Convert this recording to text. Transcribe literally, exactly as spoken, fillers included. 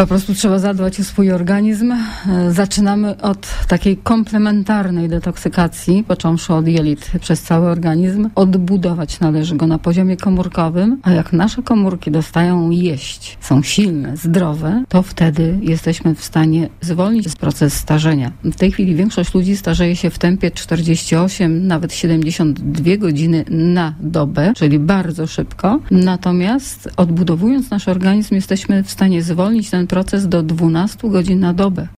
Po prostu trzeba zadbać o swój organizm. Zaczynamy od takiej komplementarnej detoksykacji, począwszy od jelit przez cały organizm. Odbudować należy go na poziomie komórkowym, a jak nasze komórki dostają jeść, są silne, zdrowe, to wtedy jesteśmy w stanie zwolnić proces starzenia. W tej chwili większość ludzi starzeje się w tempie czterdzieści osiem, nawet siedemdziesiąt dwie godziny na dobę, czyli bardzo szybko. Natomiast odbudowując nasz organizm, jesteśmy w stanie zwolnić ten proces do dwunastu godzin na dobę.